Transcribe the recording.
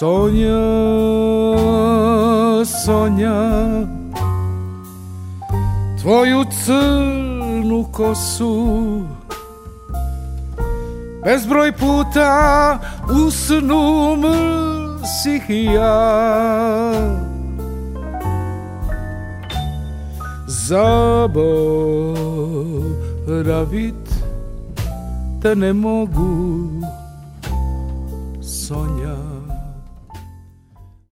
Sonja, Sonja, tvoju crnu kosu bezbroj puta u snu mrsih ja. Zaboravit te ne mogu, Sonja.